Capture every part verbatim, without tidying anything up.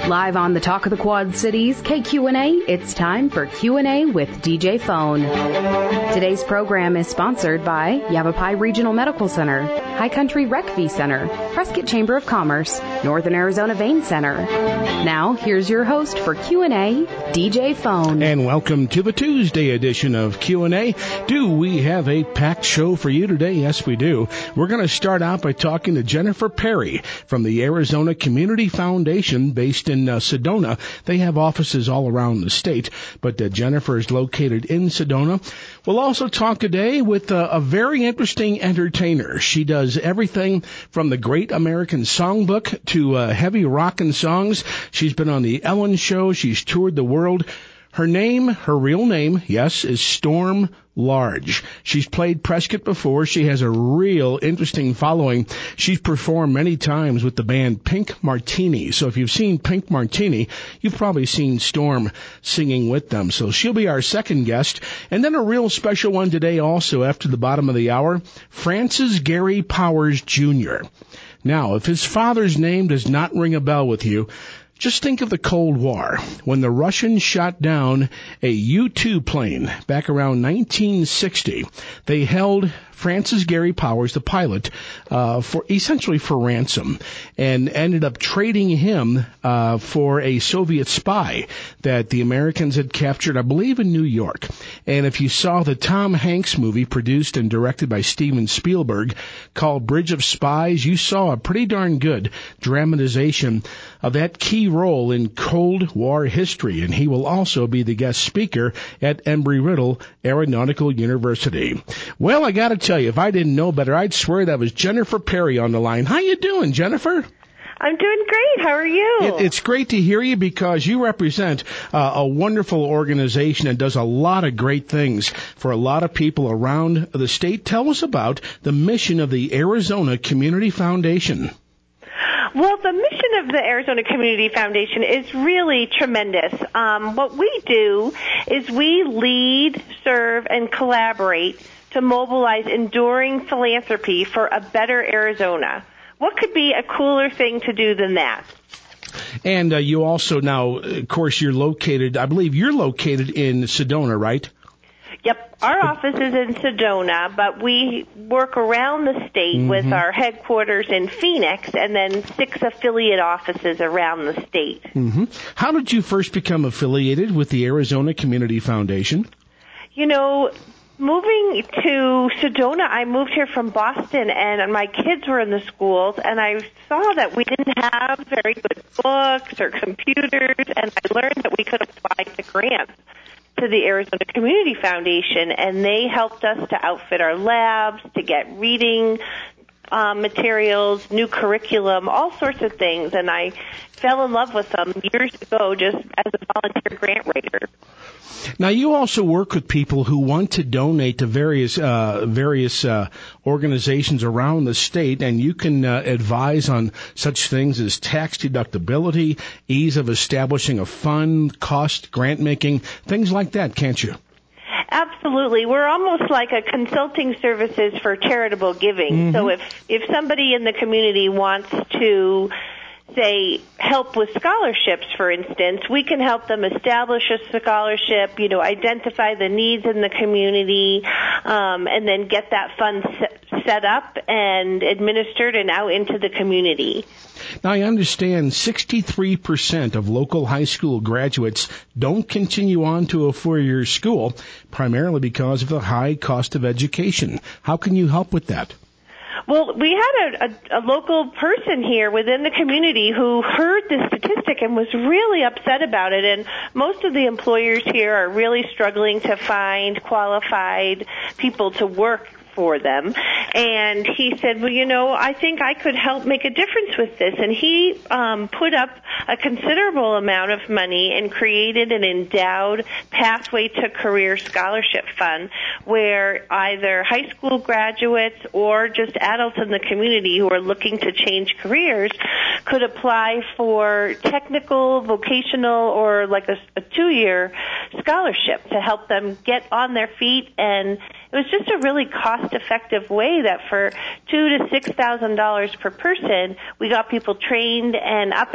Live on the Talk of the Quad Cities, K Q and A, it's time for Q and A with D J Phone. Today's program is sponsored by Yavapai Regional Medical Center, High Country Rec V Center, Prescott Chamber of Commerce, Northern Arizona Vein Center. Now, here's your host for Q and A, D J Phone. And welcome to the Tuesday edition of Q and A. Do we have a packed show for you today? Yes, we do. We're going to start out by talking to Jennifer Perry from the Arizona Community Foundation based in uh, Sedona. They have offices all around the state, but uh, Jennifer is located in Sedona. We'll also talk today with uh, a very interesting entertainer. She does everything from the Great American Songbook to uh, heavy rockin' songs. She's been on the Ellen Show. She's toured the world. Her name, her real name, yes, is Storm Large. She's played Prescott before. She has a real interesting following. She's performed many times with the band Pink Martini. So if you've seen Pink Martini, you've probably seen Storm singing with them. So she'll be our second guest. And then a real special one today also after the bottom of the hour, Francis Gary Powers Junior Now, if his father's name does not ring a bell with you, just think of the Cold War, when the Russians shot down a U two plane back around nineteen sixty. They held Francis Gary Powers, the pilot, uh, for essentially for ransom, and ended up trading him uh, for a Soviet spy that the Americans had captured, I believe, in New York. And if you saw the Tom Hanks movie produced and directed by Steven Spielberg called Bridge of Spies, you saw a pretty darn good dramatization of that key role in Cold War history. And he will also be the guest speaker at Embry-Riddle Aeronautical University. Well, I got to tell you, if I didn't know better, I'd swear that was Jennifer Perry on the line. How you doing, Jennifer? I'm doing great. How are you? It, it's great to hear you because you represent uh, a wonderful organization and does a lot of great things for a lot of people around the state. Tell us about the mission of the Arizona Community Foundation. Well, the mission of the Arizona Community Foundation is really tremendous. Um, what we do is we lead, serve, and collaborate to mobilize enduring philanthropy for a better Arizona. What could be a cooler thing to do than that? And uh, you also now, of course, you're located, I believe you're located in Sedona, right? Yep. Our office is in Sedona, but we work around the state mm-hmm. with our headquarters in Phoenix and then six affiliate offices around the state. Mm-hmm. How did you first become affiliated with the Arizona Community Foundation? You know, moving to Sedona, I moved here from Boston, and my kids were in the schools, and I saw that we didn't have very good books or computers, and I learned that we could apply to grants to the Arizona Community Foundation, and they helped us to outfit our labs, to get reading um, materials, new curriculum, all sorts of things, and I fell in love with them years ago just as a volunteer grant writer. Now, you also work with people who want to donate to various uh, various uh, organizations around the state, and you can uh, advise on such things as tax deductibility, ease of establishing a fund, cost grant making, things like that, can't you? Absolutely. We're almost like a consulting services for charitable giving. Mm-hmm. So if, if somebody in the community wants to say, help with scholarships, for instance, we can help them establish a scholarship, you know, identify the needs in the community, um, and then get that fund set, set up and administered and out into the community. Now, I understand sixty-three percent of local high school graduates don't continue on to a four-year school, primarily because of the high cost of education. How can you help with that? Well, we had a, a, a local person here within the community who heard this statistic and was really upset about it. And most of the employers here are really struggling to find qualified people to work for them. And he said, well, you know, I think I could help make a difference with this. And he um, put up a considerable amount of money and created an endowed Pathway to Career Scholarship Fund where either high school graduates or just adults in the community who are looking to change careers could apply for technical, vocational, or like a, a two-year scholarship to help them get on their feet. And it was just a really cost-effective way that for two to six thousand dollars per person, we got people trained and up and running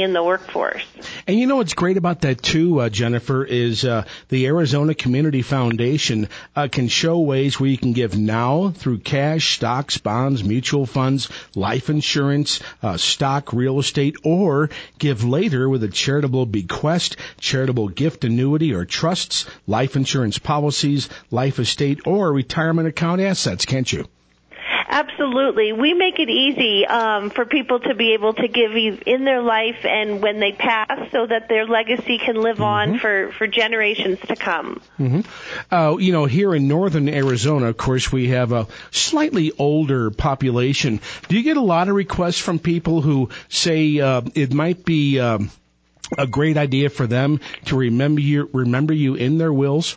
in the workforce. And you know what's great about that too, uh, Jennifer, is uh, the Arizona Community Foundation uh, can show ways where you can give now through cash, stocks, bonds, mutual funds, life insurance, uh, stock, real estate, or give later with a charitable bequest, charitable gift annuity or trusts, life insurance policies, life estate, or retirement account assets, can't you? Absolutely. We make it easy um, for people to be able to give in their life and when they pass so that their legacy can live mm-hmm. on for, for generations to come. Mm-hmm. Uh, you know, here in northern Arizona, of course, we have a slightly older population. Do you get a lot of requests from people who say uh, it might be um, a great idea for them to remember you, remember you in their wills?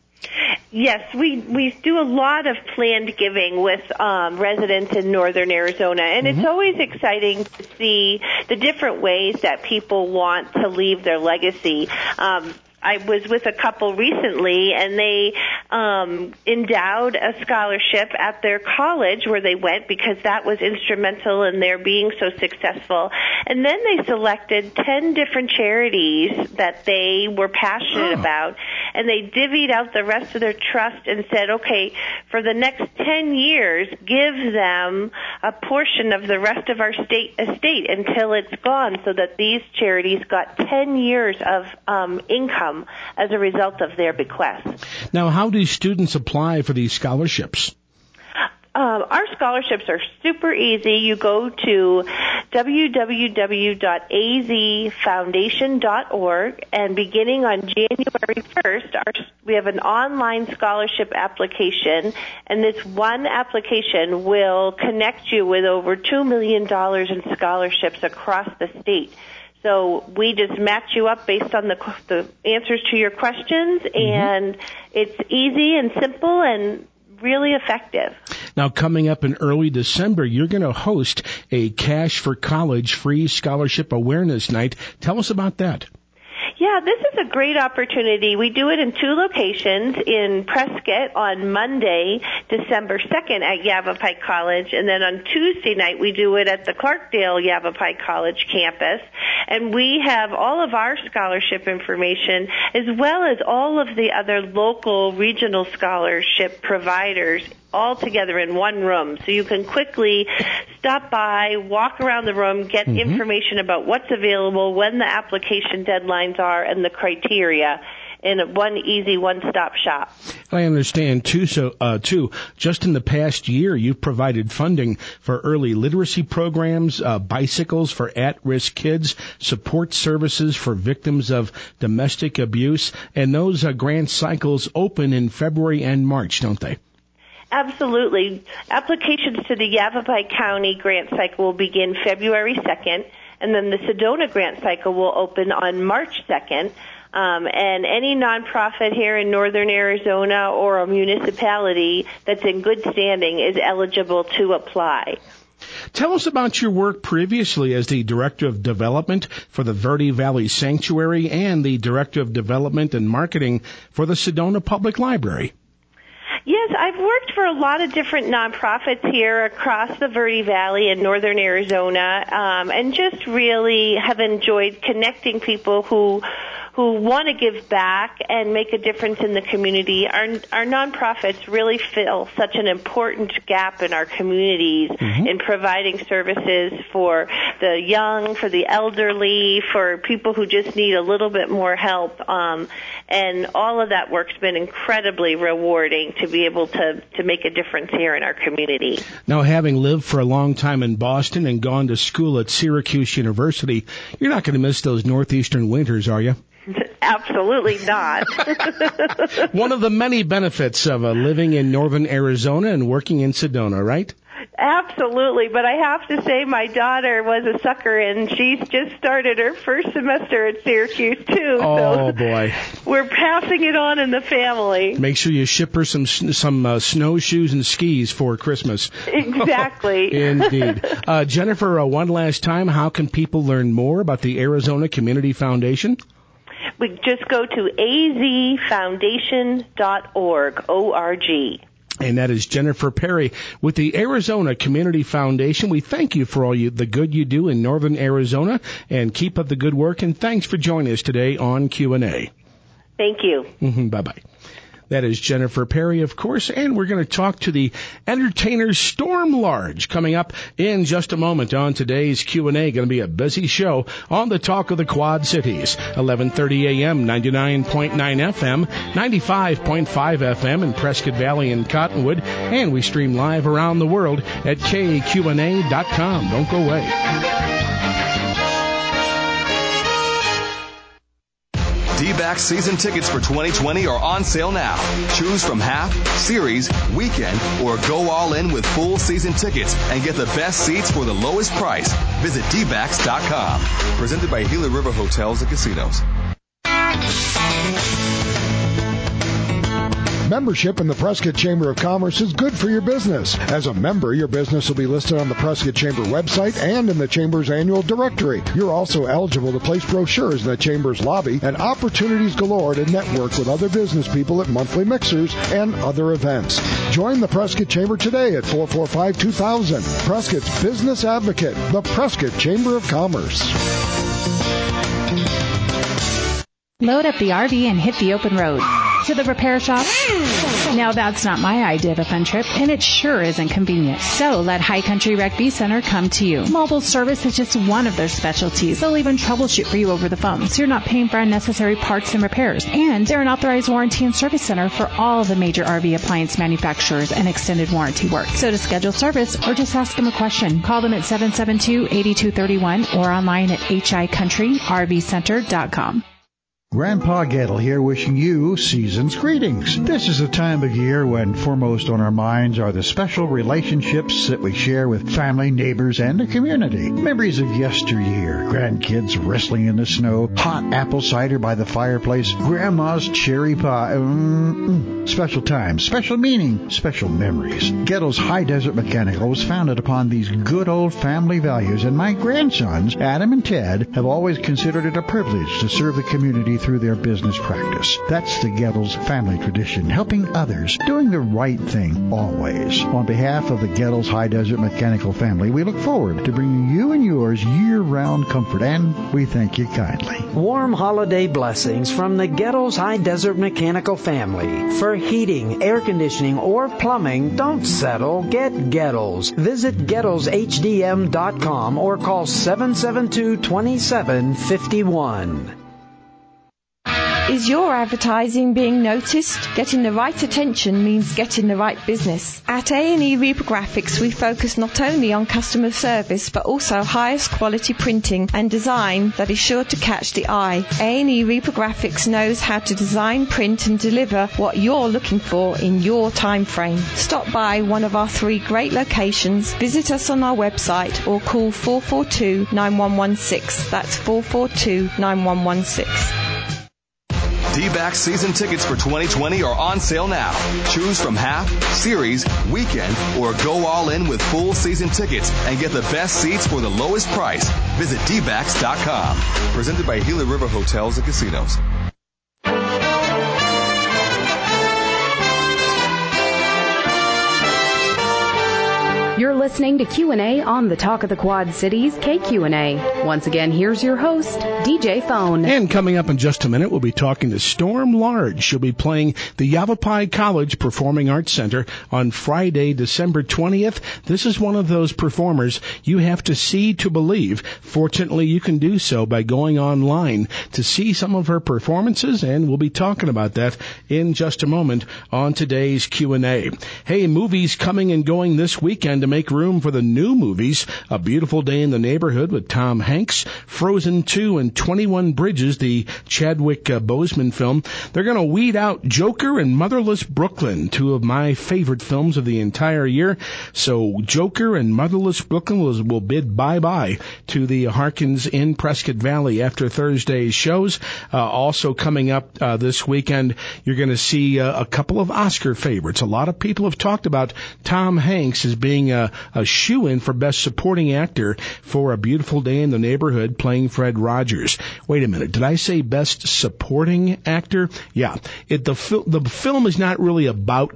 Yes, we we do a lot of planned giving with um, residents in northern Arizona, and mm-hmm. it's always exciting to see the different ways that people want to leave their legacy. Um, I was with a couple recently, and they um, endowed a scholarship at their college where they went because that was instrumental in their being so successful. And then they selected ten different charities that they were passionate oh. about, and they divvied out the rest of their trust and said, okay, for the next ten years, give them a portion of the rest of our state estate until it's gone, so that these charities got ten years of um, income as a result of their bequest. Now, how do students apply for these scholarships? Um, our scholarships are super easy. You go to w w w dot a z foundation dot org, and beginning on January first, our, we have an online scholarship application, and this one application will connect you with over two million dollars in scholarships across the state. So we just match you up based on the, the answers to your questions, mm-hmm. and it's easy and simple and really effective. Now, coming up in early December, you're going to host a Cash for College free scholarship awareness night. Tell us about that. Yeah, this is a great opportunity. We do it in two locations, in Prescott on Monday, December second at Yavapai College, and then on Tuesday night we do it at the Clarkdale Yavapai College campus. And we have all of our scholarship information as well as all of the other local regional scholarship providers all together in one room. So you can quickly stop by, walk around the room, get mm-hmm. information about what's available, when the application deadlines are, and the criteria in one easy one-stop shop. I understand, too, so, uh, too, just in the past year, you've provided funding for early literacy programs, uh, bicycles for at-risk kids, support services for victims of domestic abuse, and those uh, grant cycles open in February and March, don't they? Absolutely. Applications to the Yavapai County grant cycle will begin February second, and then the Sedona grant cycle will open on March second. Um, and any nonprofit here in northern Arizona or a municipality that's in good standing is eligible to apply. Tell us about your work previously as the Director of Development for the Verde Valley Sanctuary and the Director of Development and Marketing for the Sedona Public Library. Yes, I've worked for a lot of different nonprofits here across the Verde Valley in northern Arizona, um, and just really have enjoyed connecting people who who want to give back and make a difference in the community. Our, our nonprofits really fill such an important gap in our communities mm-hmm. in providing services for the young, for the elderly, for people who just need a little bit more help. Um, and all of that work's been incredibly rewarding to be able to, to make a difference here in our community. Now, having lived for a long time in Boston and gone to school at Syracuse University, you're not going to miss those northeastern winters, are you? Absolutely not. One of the many benefits of uh, living in northern Arizona and working in Sedona, right? Absolutely, but I have to say my daughter was a sucker, and she's just started her first semester at Syracuse, too. Oh, so boy. We're passing it on in the family. Make sure you ship her some some uh, snowshoes and skis for Christmas. Exactly. Indeed. Uh, Jennifer, uh, one last time, how can people learn more about the Arizona Community Foundation? We just go to a z foundation dot org, O R G. And that is Jennifer Perry with the Arizona Community Foundation. We thank you for all you, the good you do in northern Arizona, and keep up the good work. And thanks for joining us today on Q and A. Thank you. Mm-hmm, bye-bye. That is Jennifer Perry, of course, and we're going to talk to the entertainers Storm Large coming up in just a moment on today's Q and A. Going to be a busy show on the Talk of the Quad Cities, eleven thirty a.m., ninety-nine point nine F M, ninety-five point five F M in Prescott Valley and Cottonwood, and we stream live around the world at K Q N A dot com. Don't go away. D-backs season tickets for twenty twenty are on sale now. Choose from half, series, weekend, or go all in with full season tickets and get the best seats for the lowest price. Visit D backs dot com. Presented by Gila River Hotels and Casinos. Membership in the Prescott Chamber of Commerce is good for your business. As a member, your business will be listed on the Prescott Chamber website and in the Chamber's annual directory. You're also eligible to place brochures in the Chamber's lobby and opportunities galore to network with other business people at monthly mixers and other events. Join the Prescott Chamber today at four four five, two thousand. Prescott's Business Advocate, the Prescott Chamber of Commerce. Load up the R V and hit the open road. To the repair shop? Now that's not my idea of a fun trip, and it sure isn't convenient. So let High Country Rec V Center come to you. Mobile service is just one of their specialties. They'll even troubleshoot for you over the phone, so you're not paying for unnecessary parts and repairs. And they're an authorized warranty and service center for all the major R V appliance manufacturers and extended warranty work. So to schedule service or just ask them a question, call them at seven seven two, eight two three one or online at h i country r v center dot com. Grandpa Gettle here wishing you season's greetings. This is a time of year when foremost on our minds are the special relationships that we share with family, neighbors, and the community. Memories of yesteryear, grandkids wrestling in the snow, hot apple cider by the fireplace, grandma's cherry pie. Mm-mm. Special times, special meaning, special memories. Gettle's High Desert Mechanical was founded upon these good old family values, and my grandsons, Adam and Ted, have always considered it a privilege to serve the community through their business practice. That's the Gettles family tradition, helping others, doing the right thing always. On behalf of the Gettles High Desert Mechanical family, we look forward to bringing you and yours year-round comfort, and we thank you kindly. Warm holiday blessings from the Gettles High Desert Mechanical family. For heating, air conditioning, or plumbing, don't settle. Get Gettles. Visit Gettles H D M dot com or call seven seven two, two seven five one. Is your advertising being noticed? Getting the right attention means getting the right business. At A and E Reprographics, we focus not only on customer service, but also highest quality printing and design that is sure to catch the eye. A and E Reprographics knows how to design, print, and deliver what you're looking for in your time frame. Stop by one of our three great locations, visit us on our website, or call four four two, nine one one six. That's four four two, nine one one six. D-backs season tickets for twenty twenty are on sale now. Choose from half, series, weekend, or go all in with full season tickets and get the best seats for the lowest price. Visit D backs dot com. Presented by Gila River Hotels and Casinos. You're listening to Q and A on the Talk of the Quad Cities, K Q and A. Once again, here's your host, D J Phone. And coming up in just a minute, we'll be talking to Storm Large. She'll be playing the Yavapai College Performing Arts Center on Friday, December twentieth. This is one of those performers you have to see to believe. Fortunately, you can do so by going online to see some of her performances, and we'll be talking about that in just a moment on today's Q and A. Hey, movies coming and going this weekend to make room for the new movies. A Beautiful Day in the Neighborhood with Tom Hanks, Frozen two, and twenty-one Bridges, the Chadwick uh, Boseman film. They're going to weed out Joker and Motherless Brooklyn, two of my favorite films of the entire year. So Joker and Motherless Brooklyn will, will bid bye-bye to the Harkins in Prescott Valley after Thursday's shows. Uh, also coming up uh, this weekend, you're going to see uh, a couple of Oscar favorites. A lot of people have talked about Tom Hanks as being a, a shoo-in for Best Supporting Actor for A Beautiful Day in the Neighborhood, playing Fred Rogers. Wait a minute, did I say Best Supporting Actor? Yeah, it, the, fil- the film is not really about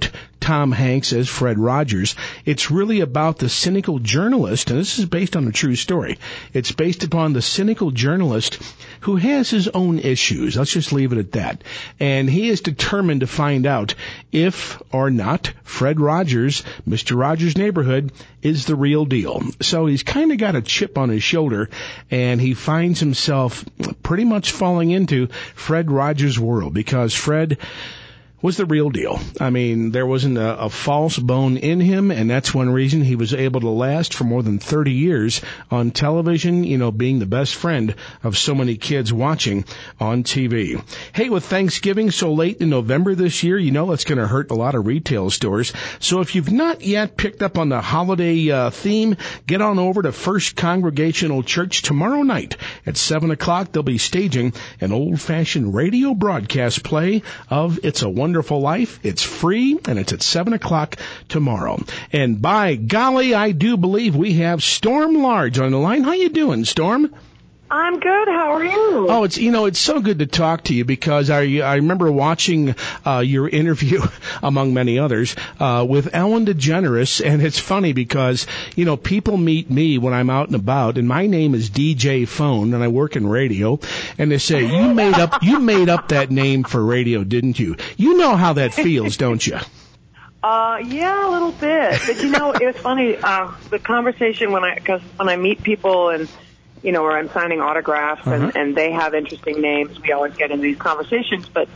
Tom Hanks as Fred Rogers. It's really about the cynical journalist, and this is based on a true story. It's based upon the cynical journalist who has his own issues. Let's just leave it at that. And he is determined to find out if or not Fred Rogers, Mister Rogers' Neighborhood, is the real deal. So he's kind of got a chip on his shoulder, and he finds himself pretty much falling into Fred Rogers' world because Fred was the real deal. I mean, there wasn't a, a false bone in him, and that's one reason he was able to last for more than thirty years on television, you know, being the best friend of so many kids watching on T V. Hey, with Thanksgiving so late in November this year, you know it's going to hurt a lot of retail stores. So if you've not yet picked up on the holiday uh, theme, get on over to First Congregational Church tomorrow night at seven o'clock. They'll be staging an old-fashioned radio broadcast play of It's a Wonderful Life. It's free, and it's at seven o'clock tomorrow. And by golly, I do believe we have Storm Large on the line. How you doing, Storm? I'm good. How are you? Oh, it's you know it's so good to talk to you because I I remember watching uh, your interview, among many others, uh, with Ellen DeGeneres, and it's funny because you know people meet me when I'm out and about, and my name is D J Phone, and I work in radio, and they say you made up you made up that name for radio, didn't you? You know how that feels, don't you? Uh, yeah, a little bit. But you know, it was funny. Uh, the conversation when I because when I meet people and. You know, where I'm signing autographs and, uh-huh. and they have interesting names. We always get into these conversations. But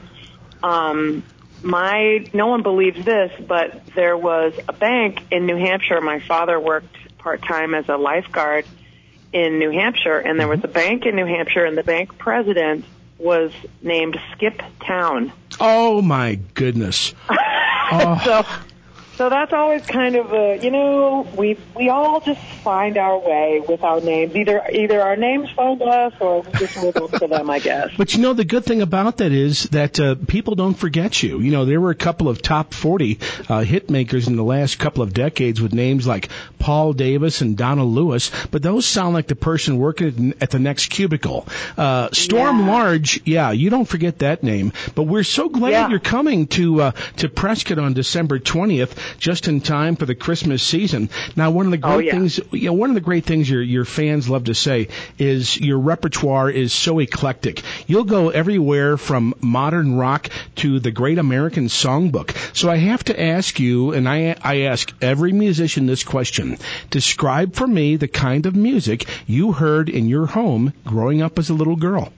um, my no one believes this, but there was a bank in New Hampshire. My father worked part-time as a lifeguard in New Hampshire, and there was a bank in New Hampshire, and the bank president was named Skip Town. Oh, my goodness. Oh. so, so that's always kind of a, you know, we we all just find our way with our names. Either either our names find us or we just live up to them, I guess. But you know, the good thing about that is that uh, people don't forget you. You know, there were a couple of top forty uh, hit makers in the last couple of decades with names like Paul Davis and Donna Lewis, but those sound like the person working at the next cubicle. Uh, Storm yeah. Large, yeah, you don't forget that name. But we're so glad yeah. you're coming to uh, to Prescott on December twentieth. Just in time for the Christmas season. Now, one of the great oh, yeah. things, you know, one of the great things your your fans love to say is your repertoire is so eclectic. You'll go everywhere from modern rock to the Great American Songbook. So I have to ask you, and I I ask every musician this question: describe for me the kind of music you heard in your home growing up as a little girl.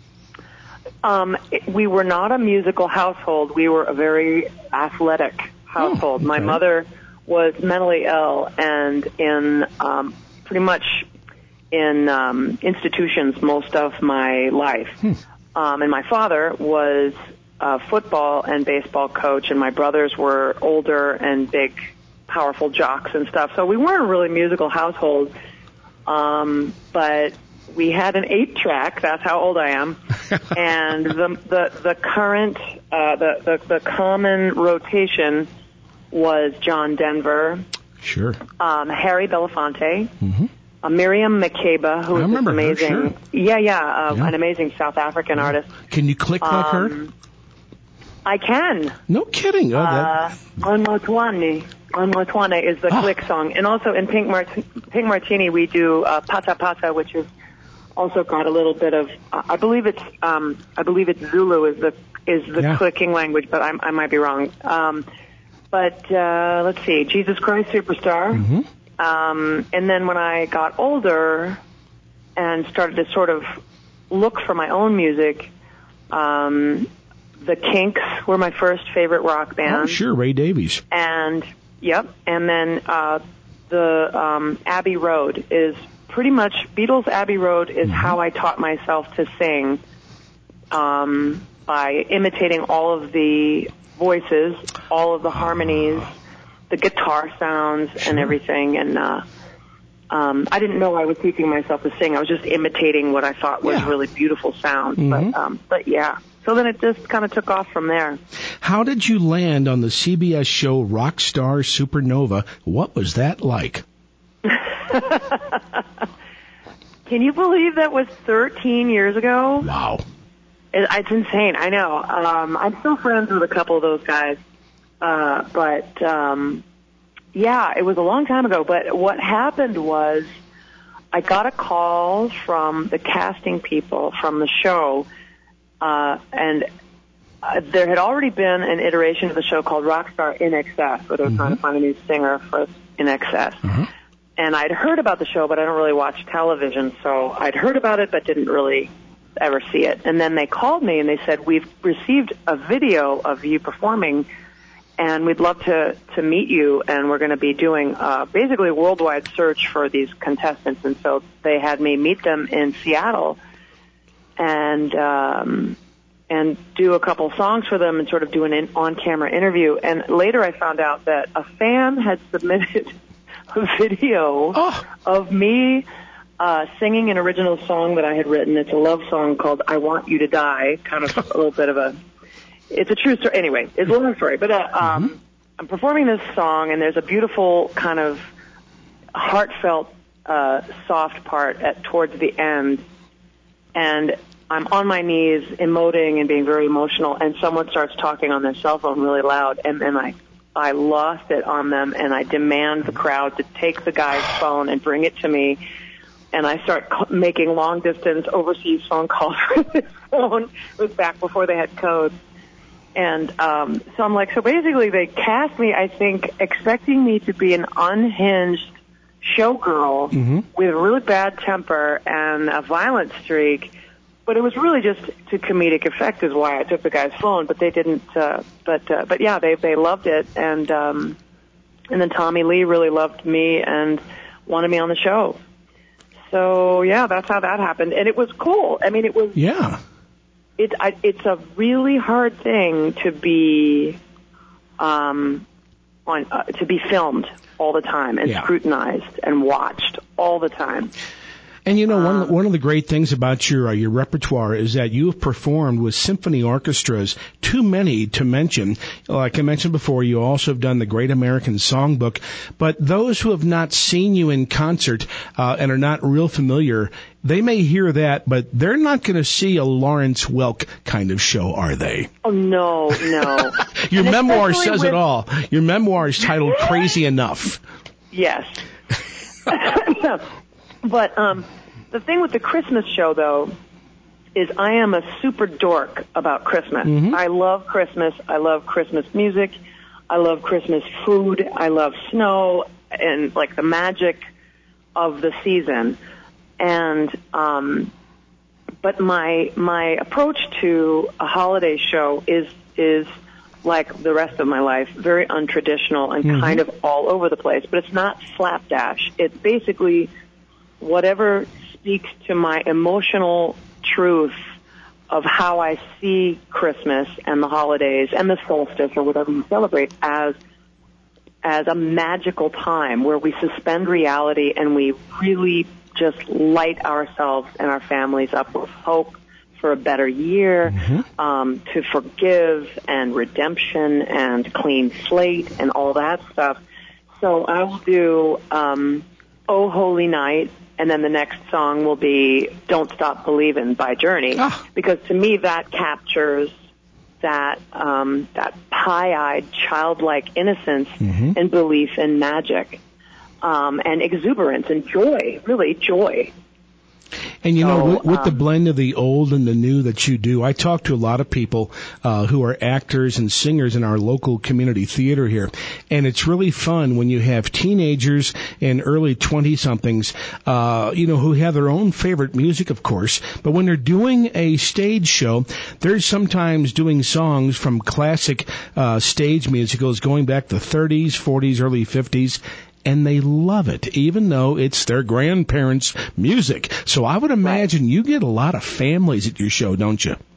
Um, we were not a musical household. We were a very athletic household. Oh, okay. My mother was mentally ill and in um, pretty much in um, institutions most of my life. Hmm. Um, and my father was a football and baseball coach, and my brothers were older and big, powerful jocks and stuff. So we weren't a really musical household, um, but we had an eight-track. That's how old I am. And the the the current uh, the, the the common rotation was John Denver, sure, um, Harry Belafonte, mm-hmm. uh, Miriam Makeba, who is this amazing, her, sure. yeah, yeah, uh, yeah, an amazing South African yeah. artist. Can you click like um, her? I can. No kidding. Oh, uh, Onmotwane. Onmotwane is the ah. click song, and also in Pink, Mart- Pink Martini we do uh, Pata Pata, which is also got a little bit of. Uh, I believe it's. Um, I believe it's Zulu is the is the yeah. clicking language, but I, I might be wrong. Um, But uh, let's see, Jesus Christ Superstar. Mm-hmm. Um, and then when I got older and started to sort of look for my own music, um, the Kinks were my first favorite rock band. Oh, sure, Ray Davies. And, yep, and then uh, the um, Abbey Road is pretty much, Beatles' Abbey Road is mm-hmm. how I taught myself to sing um, by imitating all of the voices, all of the harmonies, the guitar sounds, sure. and everything. And uh, um, I didn't know I was teaching myself to sing. I was just imitating what I thought was yeah. really beautiful sounds. Mm-hmm. But, um, but yeah, so then it just kind of took off from there. How did you land on the C B S show Rockstar Supernova? What was that like? Can you believe that was thirteen years ago? Wow. It's insane. I know. Um, I'm still friends with a couple of those guys. Uh, but, um, yeah, it was a long time ago. But what happened was I got a call from the casting people from the show, uh, and uh, there had already been an iteration of the show called Rockstar In Excess, where they were mm-hmm. trying to find a new singer for In Excess. Mm-hmm. And I'd heard about the show, but I don't really watch television, so I'd heard about it, but didn't really ever see it. And then they called me and they said, we've received a video of you performing, and we'd love to, to meet you, and we're going to be doing uh, basically a worldwide search for these contestants. And so they had me meet them in Seattle and um, and do a couple songs for them and sort of do an in, on-camera interview. And later I found out that a fan had submitted a video oh. of me uh, singing an original song that I had written. It's a love song called I Want You to Die, kind of a little bit of a... It's a true story. Anyway, it's a long story. But uh, um, mm-hmm. I'm performing this song, and there's a beautiful kind of heartfelt, uh, soft part at towards the end. And I'm on my knees, emoting and being very emotional, and someone starts talking on their cell phone really loud, and then I, I lost it on them, and I demand the crowd to take the guy's phone and bring it to me. And I start c- making long-distance overseas phone calls with this phone. It was back before they had codes. And um, so I'm like, so basically they cast me, I think, expecting me to be an unhinged showgirl mm-hmm. with a really bad temper and a violent streak. But it was really just to comedic effect is why I took the guy's phone. But they didn't. Uh, but uh, but yeah, they they loved it. And um, and then Tommy Lee really loved me and wanted me on the show. So yeah, that's how that happened. And it was cool. I mean, it was yeah. It, I, it's a really hard thing to be, um, on uh, to be filmed all the time and yeah. scrutinized and watched all the time. And you know, one um, one of the great things about your uh, your repertoire is that you have performed with symphony orchestras, too many to mention. Like I mentioned before, you also have done the Great American Songbook. But those who have not seen you in concert uh, and are not real familiar, they may hear that, but they're not going to see a Lawrence Welk kind of show, are they? Oh no, no. Your memoir says with... it all. Your memoir is titled "Crazy Enough." Yes. But um, the thing with the Christmas show, though, is I am a super dork about Christmas. Mm-hmm. I love Christmas. I love Christmas music. I love Christmas food. I love snow and, like, the magic of the season. And um, but my my approach to a holiday show is is like the rest of my life, very untraditional and mm-hmm. kind of all over the place. But it's not slapdash. It's basically whatever speaks to my emotional truth of how I see Christmas and the holidays and the solstice or whatever you celebrate as as a magical time where we suspend reality and we really just light ourselves and our families up with hope for a better year, mm-hmm. um, to forgive and redemption and clean slate and all that stuff. So I will do um, Oh Holy Night, and then the next song will be Don't Stop Believin' by Journey, ah. because to me that captures that um, that pie-eyed, childlike innocence mm-hmm. and belief in magic, um, and exuberance and joy, really joy. And, you know, so, with, with um, the blend of the old and the new that you do, I talk to a lot of people uh, who are actors and singers in our local community theater here. And it's really fun when you have teenagers and early twenty-somethings, uh, you know, who have their own favorite music, of course. But when they're doing a stage show, they're sometimes doing songs from classic uh, stage musicals going back to the thirties, forties, early fifties. And they love it, even though it's their grandparents' music. So I would imagine right. you get a lot of families at your show, don't you?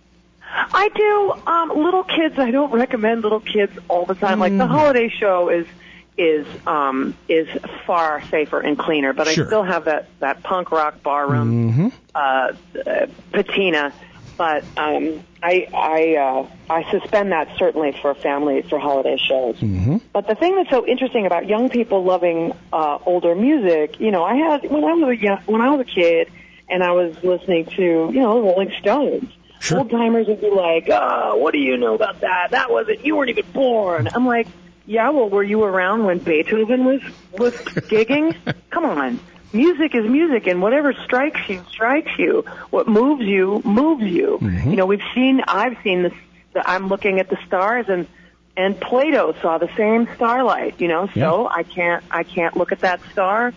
I do. Um, little kids, I don't recommend little kids all the time. Mm. Like the holiday show is is um, is far safer and cleaner, but sure. I still have that, that punk rock barroom mm-hmm. uh, uh, patina. But um, I I uh, I suspend that certainly for family for holiday shows. Mm-hmm. But the thing that's so interesting about young people loving uh, older music, you know, I had when I was a young, when I was a kid and I was listening to you know Rolling Stones, Sure. Old timers would be like, oh, what do you know about that? That wasn't, you weren't even born. I'm like, yeah, well, were you around when Beethoven was, was gigging? Come on. Music is music, and whatever strikes you, strikes you. What moves you, moves you. Mm-hmm. You know, we've seen, I've seen this, I'm looking at the stars, and, and Plato saw the same starlight, you know, so yeah. I can't, I can't look at that star.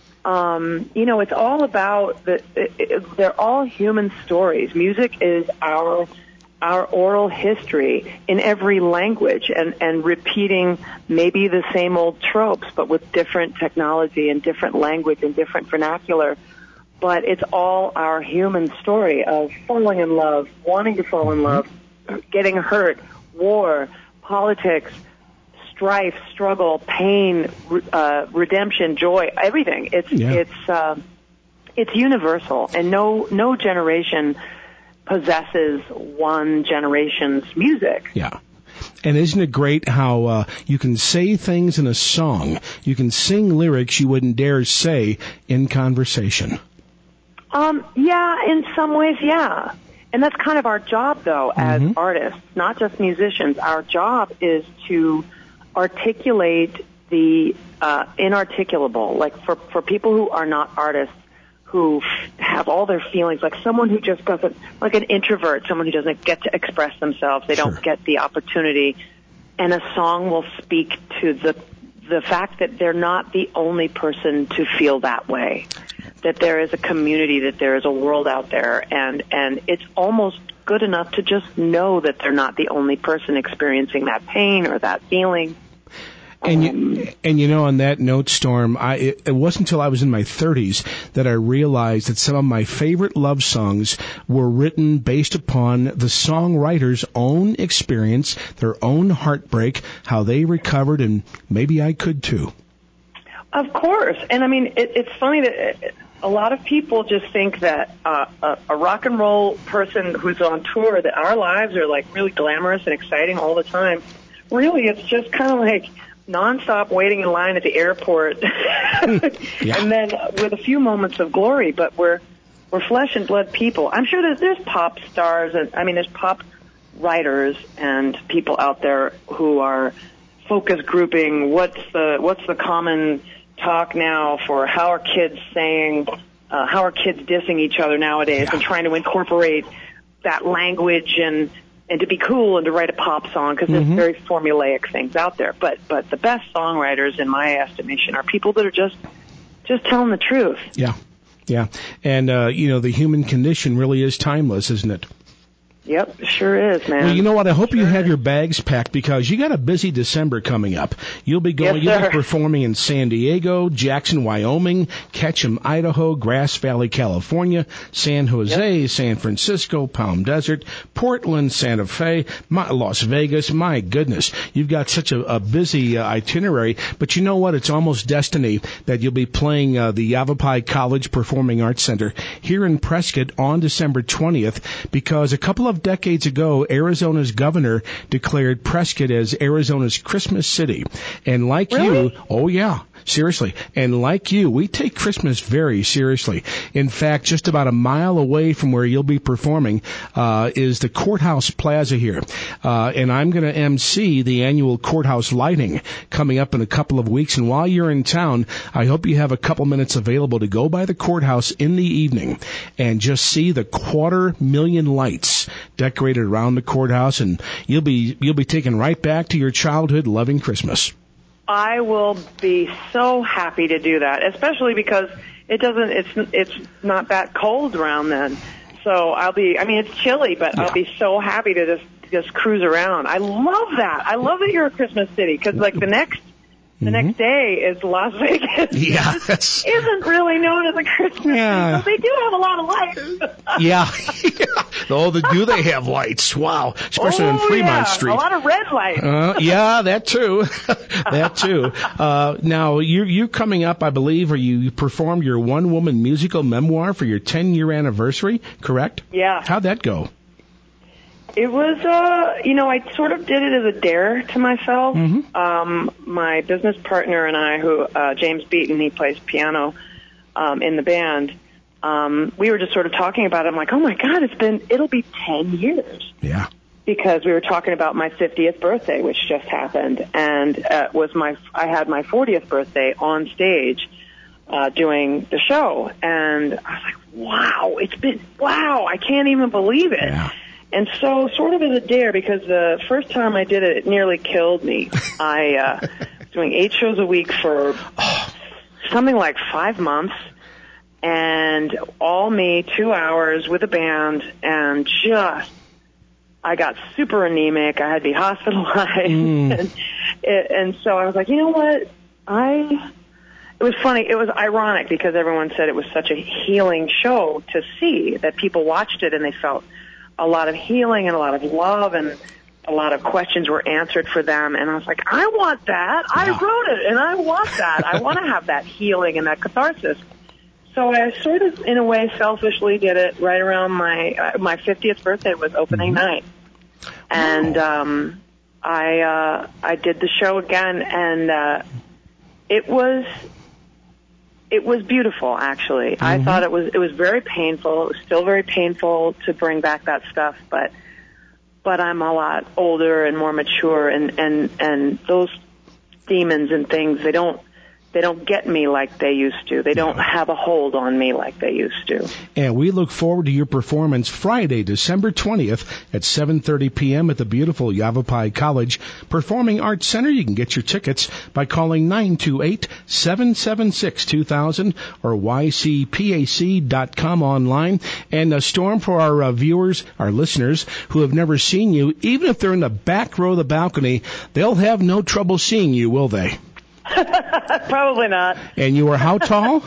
Um, you know, it's all about the, it, it, they're all human stories. Music is our, our oral history in every language, and, and repeating maybe the same old tropes, but with different technology and different language and different vernacular. But it's all our human story of falling in love, wanting to fall in love, getting hurt, war, politics, strife, struggle, pain, uh, redemption, joy, everything. It's, yeah. it's, uh, it's universal, and no, no generation possesses one generation's music. Yeah. And isn't it great how uh, you can say things in a song, you can sing lyrics you wouldn't dare say in conversation? Um, yeah, in some ways, yeah. And that's kind of our job, though, as mm-hmm. artists, not just musicians. Our job is to articulate the uh, inarticulable, like for, for people who are not artists, who have all their feelings, like someone who just doesn't, like an introvert, someone who doesn't get to express themselves, they sure. don't get the opportunity, and a song will speak to the the fact that they're not the only person to feel that way, that there is a community, that there is a world out there, and, and it's almost good enough to just know that they're not the only person experiencing that pain or that feeling. And you, and you know, on that note, Storm, I, it, it wasn't until I was in my thirties that I realized that some of my favorite love songs were written based upon the songwriter's own experience, their own heartbreak, how they recovered, and maybe I could too. Of course. And I mean, it, it's funny that a lot of people just think that uh, a, a rock and roll person who's on tour, that our lives are like really glamorous and exciting all the time. Really, it's just kind of like nonstop waiting in line at the airport, yeah. and then with a few moments of glory. But we're we're flesh and blood people. I'm sure there's there's pop stars, and I mean there's pop writers and people out there who are focus grouping. What's the what's the common talk now for how are kids saying, uh, how are kids dissing each other nowadays, yeah. and trying to incorporate that language and. and to be cool and to write a pop song, because mm-hmm. there's very formulaic things out there. But but the best songwriters, in my estimation, are people that are just just telling the truth. Yeah, yeah. And, uh, you know, the human condition really is timeless, isn't it? Yep, sure is, man. Well, you know what? I hope sure you have is. your bags packed, because you got a busy December coming up. You'll be going, yes, you'll sir. be performing in San Diego, Jackson, Wyoming, Ketchum, Idaho, Grass Valley, California, San Jose, yep. San Francisco, Palm Desert, Portland, Santa Fe, my, Las Vegas. My goodness, you've got such a, a busy uh, itinerary. But you know what? It's almost destiny that you'll be playing uh, the Yavapai College Performing Arts Center here in Prescott on December twentieth, because a couple of decades ago, Arizona's governor declared Prescott as Arizona's Christmas city. And like really? you, oh yeah, seriously. And like you, we take Christmas very seriously. In fact, just about a mile away from where you'll be performing uh, is the Courthouse Plaza here. Uh, and I'm going to emcee the annual courthouse lighting coming up in a couple of weeks. And while you're in town, I hope you have a couple minutes available to go by the courthouse in the evening and just see the quarter million lights decorated around the courthouse, and you'll be you'll be taken right back to your childhood loving Christmas. I will be so happy to do that, especially because it doesn't it's it's not that cold around then. So I'll be I mean it's chilly, but yeah. I'll be so happy to just just cruise around. I love that. I love that you're a Christmas city, because like the next The mm-hmm. next day is Las Vegas. Yeah, that's... isn't really known as a Christmas yeah. city, but they do have a lot of lights. yeah. yeah. Oh, the, do they have lights? Wow. Especially oh, on Fremont yeah. Street. A lot of red lights. uh, yeah, that too. that too. Uh, now, you you coming up, I believe, or you, you performed your one-woman musical memoir for your ten-year anniversary, correct? Yeah. How'd that go? It was, uh, you know, I sort of did it as a dare to myself. Mm-hmm. Um, my business partner and I, who, uh, James Beaton, he plays piano, um, in the band. um, we were just sort of talking about it. I'm like, oh my God, it's been, it'll be ten years. Yeah. Because we were talking about my fiftieth birthday, which just happened, and uh, was my, I had my fortieth birthday on stage, uh, doing the show. And I was like, wow, it's been, wow, I can't even believe it. Yeah. And so, sort of as a dare, because the first time I did it, it nearly killed me. I uh, was doing eight shows a week for something like five months, and all me, two hours with a band, and just, I got super anemic. I had to be hospitalized. Mm. and, it, and so I was like, you know what? I... It was funny. It was ironic because everyone said it was such a healing show to see, that people watched it and they felt a lot of healing and a lot of love, and a lot of questions were answered for them. And I was like, I want that. I yeah. wrote it, and I want that. I want to have that healing and that catharsis. So I sort of, in a way, selfishly did it right around my uh, my fiftieth birthday was opening mm-hmm. night, and um, I uh, I did the show again, and uh, it was. It was beautiful, actually. Mm-hmm. I thought it was, it was very painful. It was still very painful to bring back that stuff, but, but I'm a lot older and more mature, and, and, and those demons and things, they don't, they don't get me like they used to. They don't have a hold on me like they used to. And we look forward to your performance Friday, December twentieth at seven thirty p.m. at the beautiful Yavapai College Performing Arts Center. You can get your tickets by calling nine two eight, seven seven six, two thousand or y c p a c dot com online. And a Storm, for our uh, viewers, our listeners who have never seen you, even if they're in the back row of the balcony, they'll have no trouble seeing you, will they? Probably not. And you are how tall?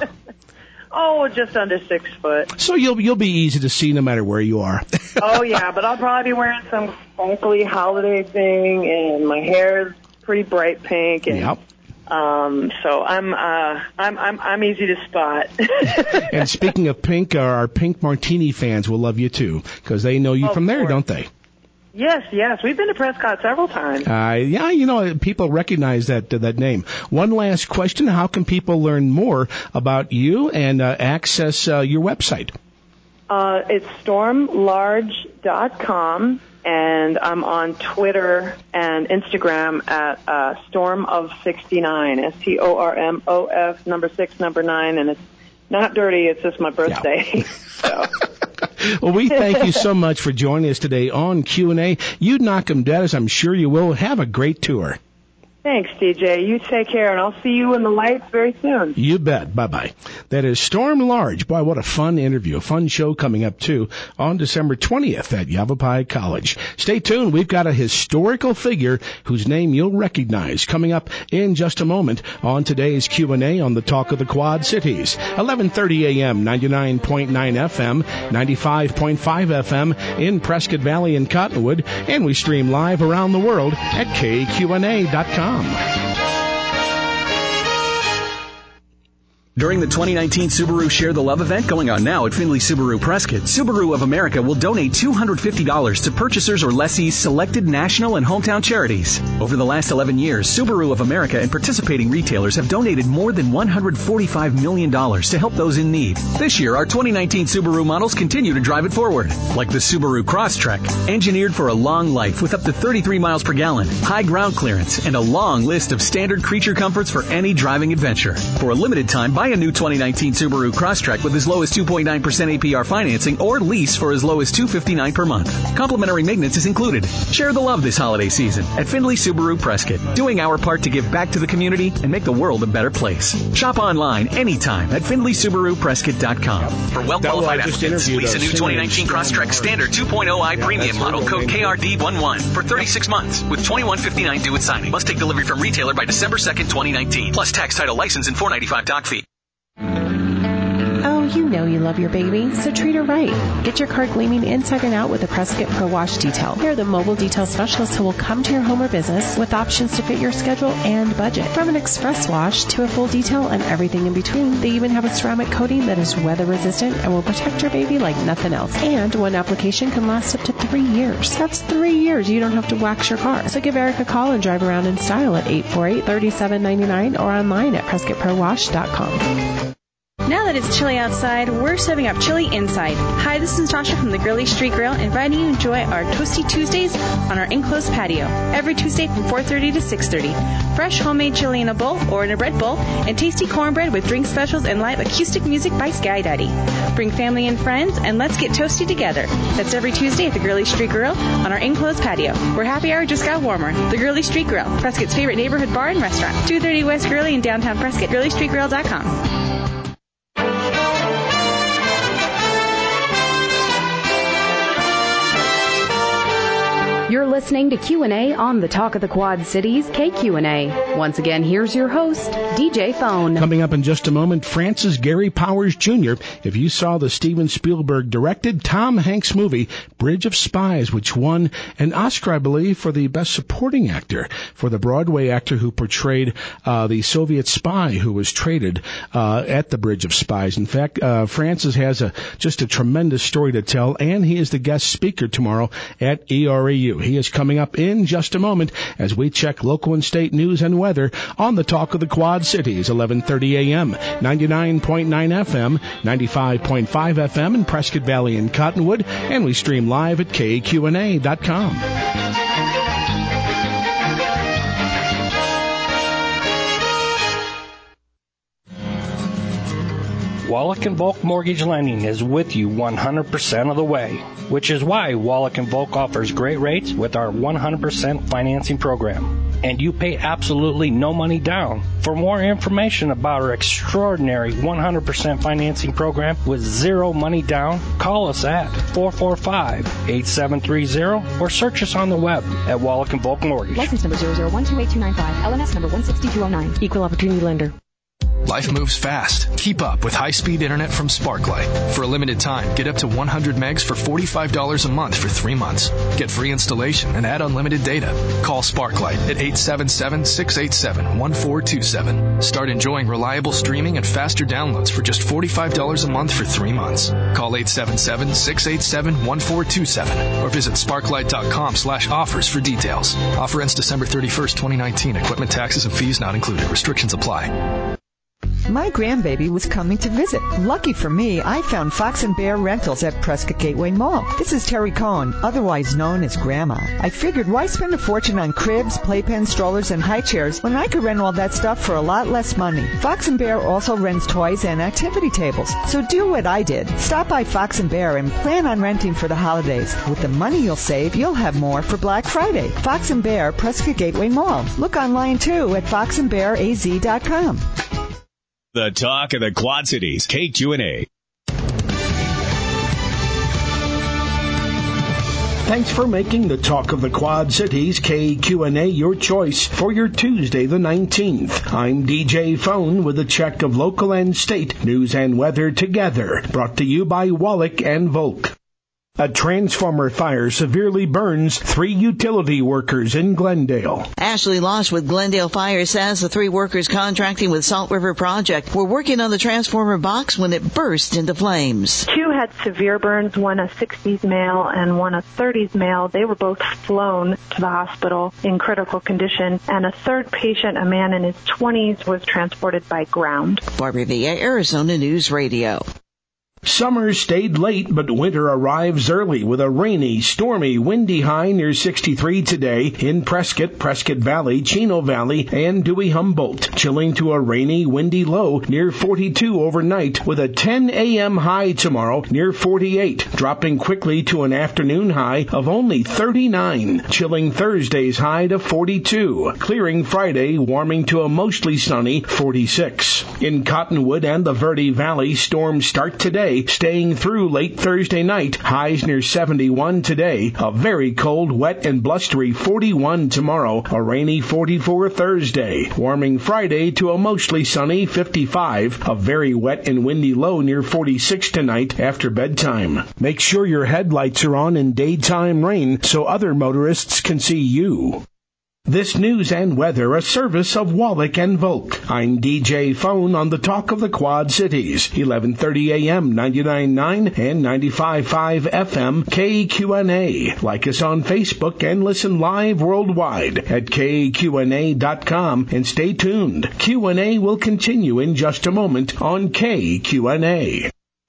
Oh, just under six foot. So you'll you'll be easy to see no matter where you are. Oh yeah, but I'll probably be wearing some funky holiday thing, and my hair is pretty bright pink. And, yep. Um. So I'm uh I'm I'm I'm easy to spot. And speaking of pink, our Pink Martini fans will love you too, because they know you oh, from there, don't they? Yes, yes. We've been to Prescott several times. Uh, yeah, you know, people recognize that uh, that name. One last question. How can people learn more about you and uh, access uh, your website? Uh, it's storm large dot com, and I'm on Twitter and Instagram at uh, storm of sixty-nine, S T O R M O F, number six, number nine, and it's not dirty. It's just my birthday. Yeah. So... Well, we thank you so much for joining us today on Q and A. You knock 'em dead, as I'm sure you will. Have a great tour. Thanks, D J. You take care, and I'll see you in the lights very soon. You bet. Bye-bye. That is Storm Large. Boy, what a fun interview. A fun show coming up, too, on December twentieth at Yavapai College. Stay tuned. We've got a historical figure whose name you'll recognize coming up in just a moment on today's Q and A on the Talk of the Quad Cities. eleven thirty a.m., ninety-nine point nine F M, ninety-five point five F M in Prescott Valley and Cottonwood, and we stream live around the world at K Q N A dot com. During the twenty nineteen Subaru Share the Love event going on now at Findlay Subaru Prescott, Subaru of America will donate two hundred fifty dollars to purchasers or lessees selected national and hometown charities. Over the last eleven years, Subaru of America and participating retailers have donated more than one hundred forty-five million dollars to help those in need. This year, our twenty nineteen Subaru models continue to drive it forward, like the Subaru Crosstrek, engineered for a long life with up to thirty-three miles per gallon, high ground clearance, and a long list of standard creature comforts for any driving adventure. For a limited time, buy a new twenty nineteen Subaru Crosstrek with as low as two point nine percent A P R financing or lease for as low as two hundred fifty-nine dollars per month. Complimentary maintenance is included. Share the love this holiday season at Findlay Subaru Prescott, doing our part to give back to the community and make the world a better place. Shop online anytime at Findlay Subaru Prescott dot com. For well-qualified applicants, lease a new twenty nineteen Crosstrek Standard two point oh i Premium model, code K R D eleven, for thirty-six months with twenty-one fifty-nine due at signing. Must take delivery from retailer by December second, twenty nineteen. Plus tax, title, license, and four ninety-five dock fee. Oh, you know you love your baby, so treat her right. Get your car gleaming inside and out with the Prescott Pro Wash Detail. They're the mobile detail specialists who will come to your home or business with options to fit your schedule and budget. From an express wash to a full detail and everything in between, they even have a ceramic coating that is weather resistant and will protect your baby like nothing else. And one application can last up to three years. That's three years you don't have to wax your car. So give Eric a call and drive around in style at eight four eight, three seven nine nine or online at Prescott Pro Wash dot com. Now that it's chilly outside, we're serving up chili inside. Hi, this is Natasha from the Gurley Street Grill, inviting you to enjoy our Toasty Tuesdays on our enclosed patio every Tuesday from four thirty to six thirty. Fresh homemade chili in a bowl or in a bread bowl, and tasty cornbread with drink specials and live acoustic music by Sky Daddy. Bring family and friends, and let's get toasty together. That's every Tuesday at the Gurley Street Grill on our enclosed patio, where happy hour just got warmer. The Gurley Street Grill, Prescott's favorite neighborhood bar and restaurant. two thirty West Gurley in downtown Prescott. Gurley Street Grill dot com. You're listening to Q and A on the Talk of the Quad Cities, K Q and A. Once again, here's your host, D J Phone. Coming up in just a moment, Francis Gary Powers Junior If you saw the Steven Spielberg-directed Tom Hanks movie, Bridge of Spies, which won an Oscar, I believe, for the Best Supporting Actor, for the Broadway actor who portrayed uh, the Soviet spy who was traded uh, at the Bridge of Spies. In fact, uh, Francis has a just a tremendous story to tell, and he is the guest speaker tomorrow at E R A U. He is coming up in just a moment as we check local and state news and weather on the Talk of the Quad Cities, eleven thirty a.m., ninety-nine point nine F M, ninety-five point five F M in Prescott Valley and Cottonwood, and we stream live at K Q N A dot com. Wallach and Volk Mortgage Lending is with you one hundred percent of the way, which is why Wallach and Volk offers great rates with our one hundred percent financing program. And you pay absolutely no money down. For more information about our extraordinary one hundred percent financing program with zero money down, call us at four four five, eight seven three zero or search us on the web at Wallach and Volk Mortgage. License number zero zero one two eight two nine five, L N S number one six two zero nine. Equal opportunity lender. Life moves fast. Keep up with high-speed internet from Sparklight. For a limited time, get up to one hundred megs for forty-five dollars a month for three months. Get free installation and add unlimited data. Call Sparklight at eight seven seven, six eight seven, one four two seven. Start enjoying reliable streaming and faster downloads for just forty-five dollars a month for three months. Call eight seven seven, six eight seven, one four two seven or visit sparklight.com slash offers for details. Offer ends December thirty-first, twenty nineteen. Equipment, taxes, and fees not included. Restrictions apply. My grandbaby was coming to visit. Lucky for me, I found Fox and Bear Rentals at Prescott Gateway Mall. This is Terry Cohn, otherwise known as Grandma. I figured, why spend a fortune on cribs, playpens, strollers, and high chairs when I could rent all that stuff for a lot less money? Fox and Bear also rents toys and activity tables. So do what I did. Stop by Fox and Bear and plan on renting for the holidays. With the money you'll save, you'll have more for Black Friday. Fox and Bear, Prescott Gateway Mall. Look online, too, at fox and bear a z dot com. The Talk of the Quad Cities, K Q and A. Thanks for making the Talk of the Quad Cities, K Q and A, your choice for your Tuesday the nineteenth. I'm D J Phone with a check of local and state news and weather together. Brought to you by Wallach and Volk. A transformer fire severely burns three utility workers in Glendale. Ashley Losh with Glendale Fire says the three workers contracting with Salt River Project were working on the transformer box when it burst into flames. Two had severe burns, one a sixties male and one a thirties male. They were both flown to the hospital in critical condition, and a third patient, a man in his twenties, was transported by ground. Barbara Villa, Arizona News Radio. Summer stayed late, but winter arrives early with a rainy, stormy, windy high near sixty-three today in Prescott, Prescott Valley, Chino Valley, and Dewey Humboldt. Chilling to a rainy, windy low near forty-two overnight with a ten a.m. high tomorrow near forty-eight, dropping quickly to an afternoon high of only thirty-nine. Chilling Thursday's high to forty-two. Clearing Friday, warming to a mostly sunny forty-six. In Cottonwood and the Verde Valley, storms start today, staying through late Thursday night. Highs near seventy-one today. A very cold, wet, and blustery forty-one tomorrow. A rainy forty-four Thursday. Warming Friday to a mostly sunny fifty-five. A very wet and windy low near forty-six tonight after bedtime. Make sure your headlights are on in daytime rain so other motorists can see you. This news and weather, a service of Wallach and Volk. I'm D J Phone on the Talk of the Quad Cities, eleven thirty a.m., ninety-nine point nine and ninety-five point five F M, K Q N A. Like us on Facebook and listen live worldwide at K Q N A dot com and stay tuned. Q and A will continue in just a moment on K Q N A.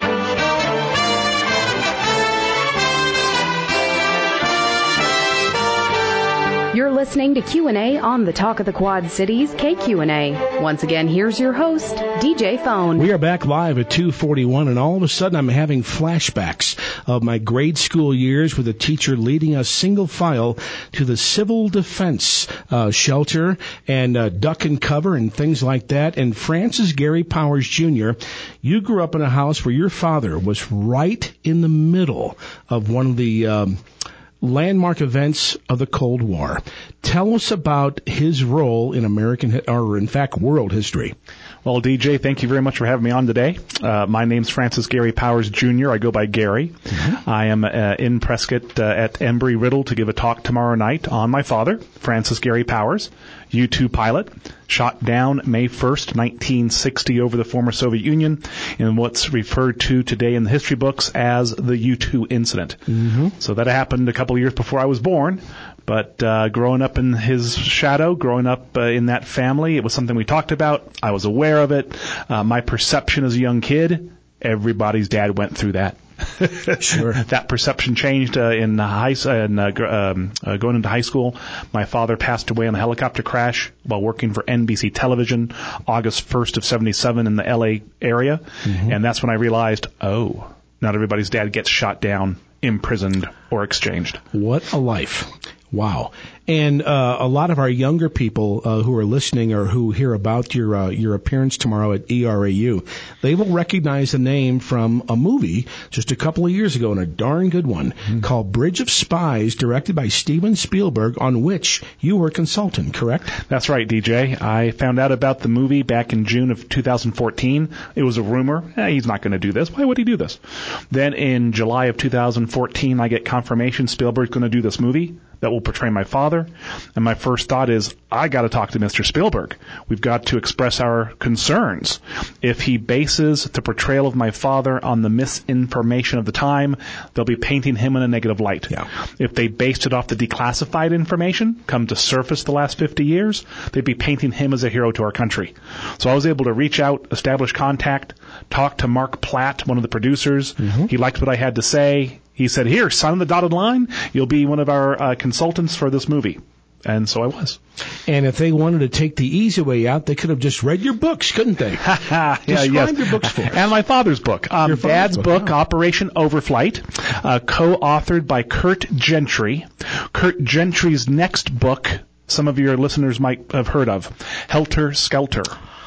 You're listening to Q and A on the Talk of the Quad Cities, K Q N A. Once again, here's your host, D J Phone. We are back live at two forty-one, and all of a sudden I'm having flashbacks of my grade school years with a teacher leading us single file to the civil defense uh, shelter and uh, duck and cover and things like that. And Francis Gary Powers Junior, you grew up in a house where your father was right in the middle of one of the Um, landmark events of the Cold War. Tell us about his role in American, or in fact, world history. Well, D J, thank you very much for having me on today. Uh, my name's Francis Gary Powers Junior I go by Gary. Mm-hmm. I am uh, in Prescott uh, at Embry-Riddle to give a talk tomorrow night on my father, Francis Gary Powers, U two pilot, shot down May first, nineteen sixty over the former Soviet Union in what's referred to today in the history books as the U two incident. Mm-hmm. So that happened a couple of years before I was born. But uh, growing up in his shadow, growing up uh, in that family, it was something we talked about. I was aware of it. Uh, my perception as a young kid, everybody's dad went through that. Sure. That perception changed uh, in high in, uh, um, uh, going into high school. My father passed away in a helicopter crash while working for N B C Television, August first of seventy-seven in the L A area. Mm-hmm. And that's when I realized, oh, not everybody's dad gets shot down, imprisoned, or exchanged. What a life. Wow. And uh, a lot of our younger people uh, who are listening or who hear about your uh, your appearance tomorrow at E R A U, they will recognize the name from a movie just a couple of years ago, and a darn good one, mm-hmm. called Bridge of Spies, directed by Steven Spielberg, on which you were a consultant, correct? That's right, D J. I found out about the movie back in June of two thousand fourteen. It was a rumor. Eh, he's not going to do this. Why would he do this? Then in July of two thousand fourteen, I get confirmation Spielberg's going to do this movie that will portray my father. And my first thought is, I got to talk to Mister Spielberg. We've got to express our concerns. If he bases the portrayal of my father on the misinformation of the time, they'll be painting him in a negative light. Yeah. If they based it off the declassified information, come to surface the last fifty years, they'd be painting him as a hero to our country. So I was able to reach out, establish contact, talk to Mark Platt, one of the producers. Mm-hmm. He liked what I had to say. He said, here, sign on the dotted line. You'll be one of our uh, consultants for this movie. And so I was. And if they wanted to take the easy way out, they could have just read your books, couldn't they? yeah, Describe yes. your books for us. And my father's book. Um, your father's Dad's book, book yeah. Operation Overflight, uh, co-authored by Kurt Gentry. Kurt Gentry's next book, some of your listeners might have heard of, Helter Skelter.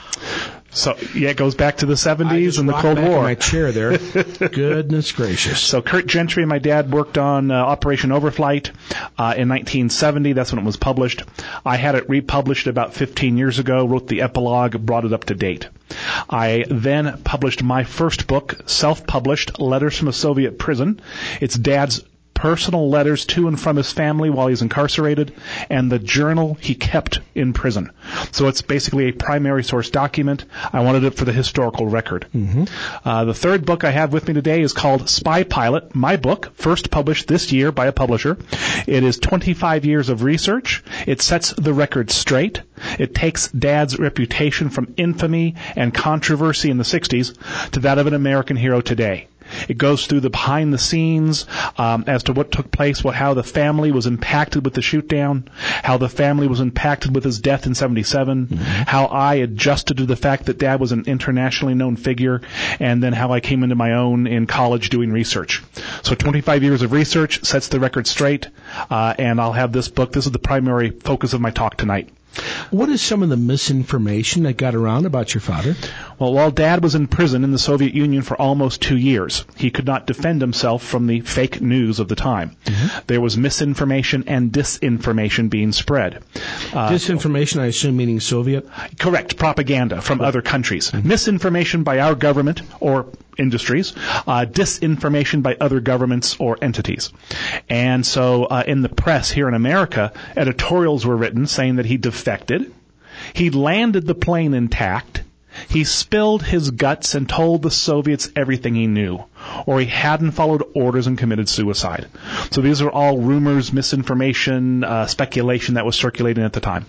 So, yeah, it goes back to the seventies and the Cold back War. In my chair there. Goodness gracious. So Kurt Gentry and my dad worked on uh, Operation Overflight uh, in nineteen seventy. That's when it was published. I had it republished about fifteen years ago, wrote the epilogue, brought it up to date. I then published my first book, self-published, Letters from a Soviet Prison. It's Dad's personal letters to and from his family while he's incarcerated, and the journal he kept in prison. So it's basically a primary source document. I wanted it for the historical record. Mm-hmm. Uh, the third book I have with me today is called Spy Pilot, my book, first published this year by a publisher. It is twenty-five years of research. It sets the record straight. It takes Dad's reputation from infamy and controversy in the sixties to that of an American hero today. It goes through the behind the scenes um, as to what took place, what how the family was impacted with the shoot down, how the family was impacted with his death in seventy-seven, mm-hmm. how I adjusted to the fact that Dad was an internationally known figure, and then how I came into my own in college doing research. So twenty-five years of research sets the record straight, uh, and I'll have this book. This is the primary focus of my talk tonight. What is some of the misinformation that got around about your father? Well, while Dad was in prison in the Soviet Union for almost two years, he could not defend himself from the fake news of the time. Mm-hmm. There was misinformation and disinformation being spread. Uh, disinformation, I assume, meaning Soviet? Correct. Propaganda from other countries. Mm-hmm. Misinformation by our government or industries, uh, disinformation by other governments or entities. And so uh, in the press here in America, editorials were written saying that he defected, he landed the plane intact, he spilled his guts and told the Soviets everything he knew, or he hadn't followed orders and committed suicide. So these are all rumors, misinformation, uh, speculation that was circulating at the time.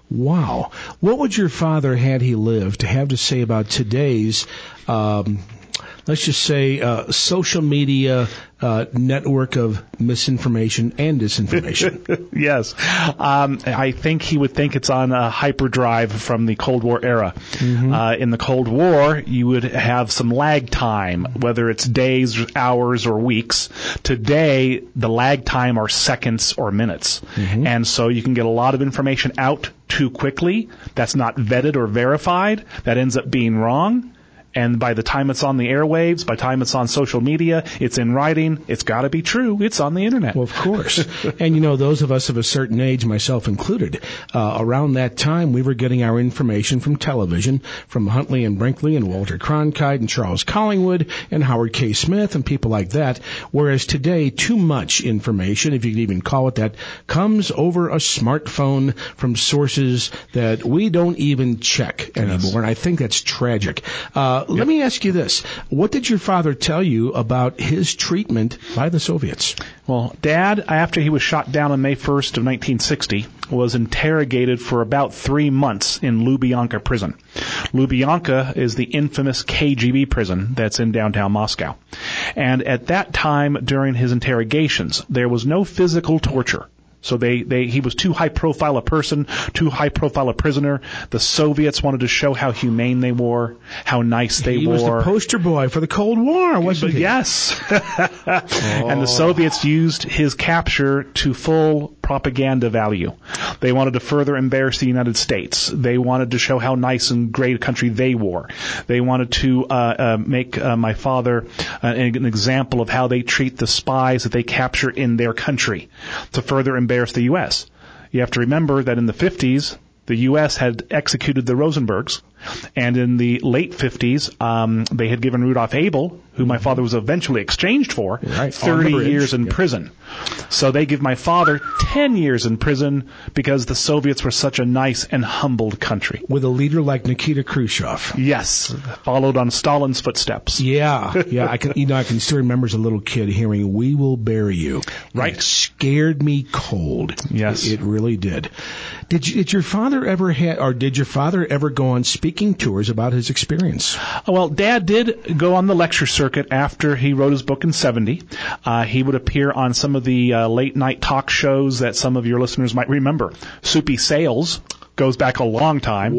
Wow. What would your father, had he lived, have to say about today's, um, let's just say, uh, social media uh, network of misinformation and disinformation? Yes. Um, I think he would think it's on a hyperdrive from the Cold War era. Mm-hmm. Uh, in the Cold War, you would have some lag time, whether it's days, hours, or weeks. Today, the lag time are seconds or minutes. Mm-hmm. And so you can get a lot of information out too quickly that's not vetted or verified, that ends up being wrong. And by the time it's on the airwaves, by the time it's on social media, it's in writing, it's got to be true. It's on the Internet. Well, of course. And, you know, those of us of a certain age, myself included, uh, around that time, we were getting our information from television, from Huntley and Brinkley and Walter Cronkite and Charles Collingwood and Howard K. Smith and people like that, whereas today, too much information, if you could even call it that, comes over a smartphone from sources that we don't even check anymore. Yes. And I think that's tragic. Uh, Uh, let me ask you this. What did your father tell you about his treatment by the Soviets? Well, Dad, after he was shot down on May first of nineteen sixty, was interrogated for about three months in Lubyanka prison. Lubyanka is the infamous K G B prison that's in downtown Moscow. And at that time, during his interrogations, there was no physical torture. So they, they, he was too high profile a person, too high profile a prisoner. The Soviets wanted to show how humane they were, how nice they he were. He was the poster boy for the Cold War, wasn't he? Yes. oh. And the Soviets used his capture to full propaganda value. They wanted to further embarrass the United States. They wanted to show how nice and great a country they were. They wanted to uh, uh, make uh, my father uh, an example of how they treat the spies that they capture in their country to further embarrass embarrass the U S. You have to remember that in the fifties, the U S had executed the Rosenbergs, and in the late fifties, um, they had given Rudolf Abel, who my father was eventually exchanged for, right, thirty years in yeah. prison. So they give my father ten years in prison because the Soviets were such a nice and humbled country. With a leader like Nikita Khrushchev. Yes, followed on Stalin's footsteps. Yeah, yeah. I can, you know, I can still remember as a little kid hearing, "We will bury you." Right. It scared me cold. Yes. It, it really did. Did you, did your father ever ha- or did your father ever go on speaking tours about his experience? Well, Dad did go on the lecture circuit after he wrote his book in seventy. Uh, he would appear on some of the uh, late night talk shows that some of your listeners might remember. Soupy Sales goes back a long time.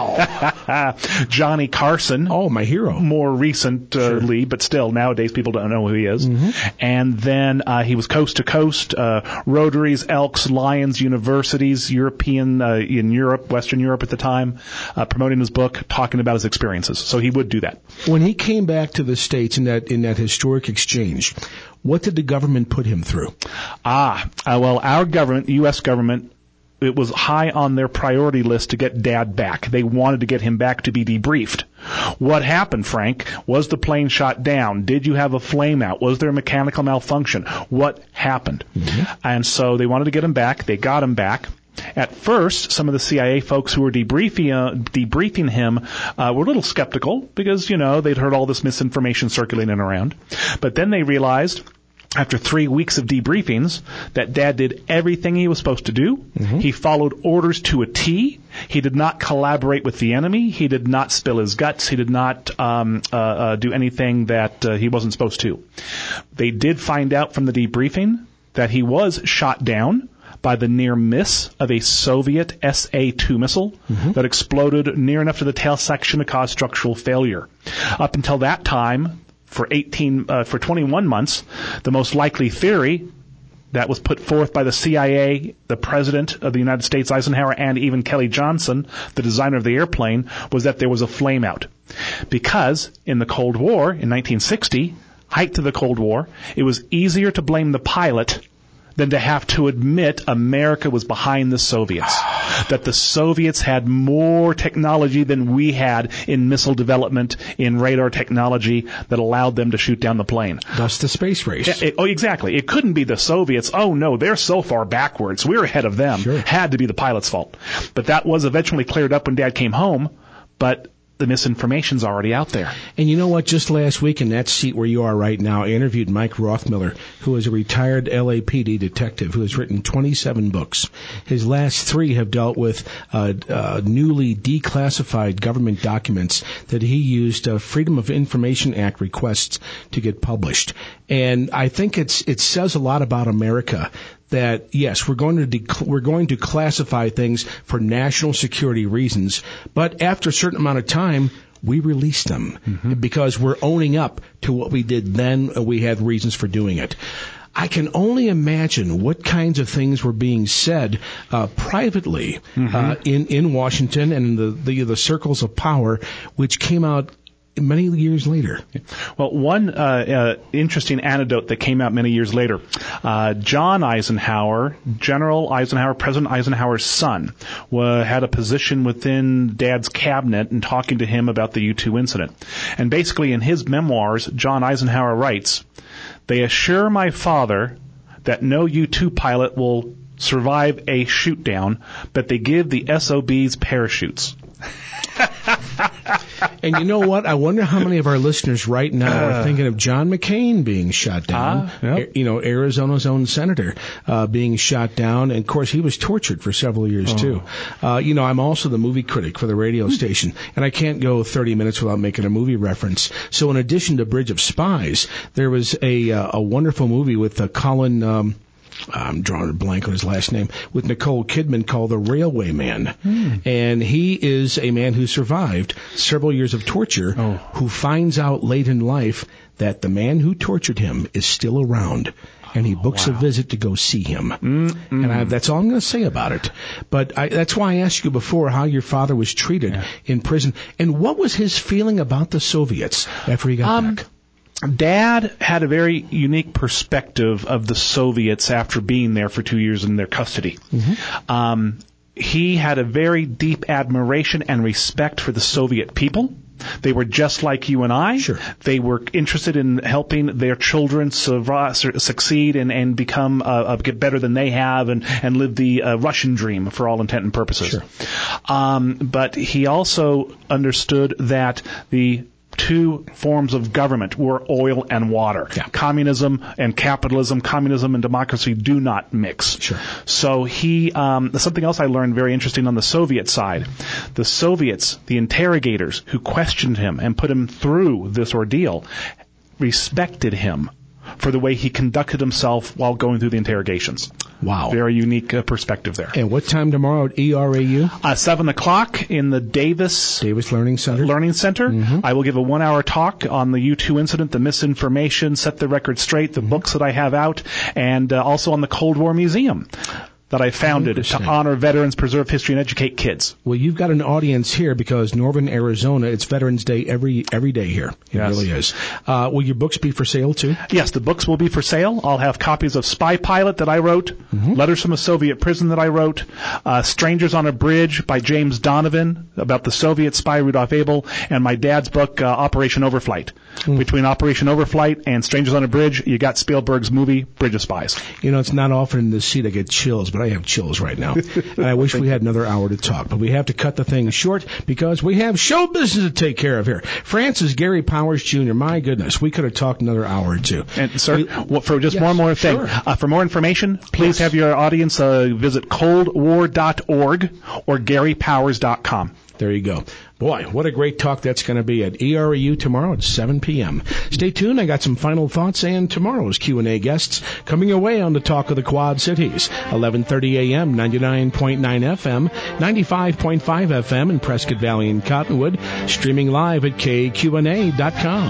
Wow. Johnny Carson. Oh, my hero. More recently, uh, sure. but still, nowadays people don't know who he is. Mm-hmm. And then uh, he was coast to coast, uh, Rotaries, Elks, Lions, universities, European, uh, in Europe, Western Europe at the time, uh, promoting his book, talking about his experiences. So he would do that. When he came back to the States in that, in that historic exchange, what did the government put him through? Ah, uh, well, our government, the U S government, it was high on their priority list to get Dad back. They wanted to get him back to be debriefed. What happened, Frank? Was the plane shot down? Did you have a flame out? Was there a mechanical malfunction? What happened? Mm-hmm. And so they wanted to get him back. They got him back. At first, some of the C I A folks who were debriefing, uh, debriefing him uh, were a little skeptical because, you know, they'd heard all this misinformation circulating around. But then they realized, after three weeks of debriefings, that Dad did everything he was supposed to do. Mm-hmm. He followed orders to a T. He did not collaborate with the enemy. He did not spill his guts. He did not um, uh, uh, do anything that uh, he wasn't supposed to. They did find out from the debriefing that he was shot down by the near miss of a Soviet S A two missile mm-hmm. that exploded near enough to the tail section to cause structural failure. Up until that time, for eighteen, uh, for twenty-one months, the most likely theory that was put forth by the C I A, the President of the United States, Eisenhower, and even Kelly Johnson, the designer of the airplane, was that there was a flame out. Because in the Cold War, in nineteen sixty, height to the Cold War, it was easier to blame the pilot than to have to admit America was behind the Soviets. that the Soviets had more technology than we had in missile development, in radar technology that allowed them to shoot down the plane. Thus the space race. It, it, oh, exactly. It couldn't be the Soviets. Oh, no, they're so far backwards. We're ahead of them. Sure. Had to be the pilot's fault. But that was eventually cleared up when Dad came home, but the misinformation's already out there. And you know what? Just last week in that seat where you are right now, I interviewed Mike Rothmiller, who is a retired L A P D detective who has written twenty-seven books. His last three have dealt with uh, uh, newly declassified government documents that he used uh, Freedom of Information Act requests to get published. And I think it's it says a lot about America that, yes, we're going to dec- we're going to classify things for national security reasons, but after a certain amount of time, we release them mm-hmm. because we're owning up to what we did then. Uh, we had reasons for doing it. I can only imagine what kinds of things were being said uh, privately mm-hmm. uh, in in Washington and in the, the the circles of power, which came out many years later. Well, one uh, uh, interesting anecdote that came out many years later, uh, John Eisenhower, General Eisenhower, President Eisenhower's son, uh, had a position within Dad's cabinet and talking to him about the U two incident. And basically in his memoirs, John Eisenhower writes, "They assure my father that no U two pilot will survive a shoot down, but they give the S O Bs parachutes." And you know what? I wonder how many of our listeners right now are thinking of John McCain being shot down. Uh, yep. You know, Arizona's own senator uh, being shot down. And, of course, he was tortured for several years, oh. too. Uh, you know, I'm also the movie critic for the radio station, and I can't go thirty minutes without making a movie reference. So in addition to Bridge of Spies, there was a, uh, a wonderful movie with uh, Colin... Um, I'm drawing a blank on his last name, with Nicole Kidman called The Railway Man. Mm. And he is a man who survived several years of torture, oh. who finds out late in life that the man who tortured him is still around. And he books oh, wow. a visit to go see him. Mm-mm. And I, that's all I'm going to say about it. But I, that's why I asked you before how your father was treated yeah. in prison. And what was his feeling about the Soviets after he got um, back? Dad had a very unique perspective of the Soviets after being there for two years in their custody. Mm-hmm. Um, he had a very deep admiration and respect for the Soviet people. They were just like you and I. Sure. They were interested in helping their children survive, succeed and, and become uh, uh, get better than they have and, and live the uh, Russian dream for all intent and purposes. Sure. Um, but he also understood that the two forms of government were oil and water. Yeah. Communism and capitalism, communism and democracy do not mix. Sure. So he, um, something else I learned very interesting on the Soviet side. The Soviets, the interrogators who questioned him and put him through this ordeal, respected him for the way he conducted himself while going through the interrogations. Wow. Very unique uh, perspective there. And what time tomorrow at E R A U? Uh, seven o'clock in the Davis Davis Learning Center. Learning Center. Mm-hmm. I will give a one-hour talk on the U two incident, the misinformation, set the record straight, the mm-hmm. books that I have out, and uh, also on the Cold War Museum that I founded to honor veterans, preserve history, and educate kids. Well, you've got an audience here because Northern Arizona, it's Veterans Day every every day here. It yes. really is. Uh, will your books be for sale, too? Yes, the books will be for sale. I'll have copies of Spy Pilot that I wrote, mm-hmm. Letters from a Soviet Prison that I wrote, uh, Strangers on a Bridge by James Donovan about the Soviet spy Rudolf Abel, and my dad's book, uh, Operation Overflight. Mm. Between Operation Overflight and Strangers on a Bridge, you got Spielberg's movie, Bridge of Spies. You know, it's not often in this seat I get chills, but I have chills right now. And I wish we had another hour to talk, but we have to cut the thing short because we have show business to take care of here. Francis Gary Powers Junior, my goodness, we could have talked another hour or two. And, sir, we, well, for just yes, one more thing, sure. uh, for more information, please yes. have your audience uh, visit cold war dot org or gary powers dot com. There you go. Boy, what a great talk that's going to be at E R A U tomorrow at seven p.m. Stay tuned. I got some final thoughts and tomorrow's Q and A guests coming away on the Talk of the Quad Cities. eleven thirty a.m., ninety-nine point nine F M, ninety-five point five F M in Prescott Valley and Cottonwood. Streaming live at K Q N A dot com.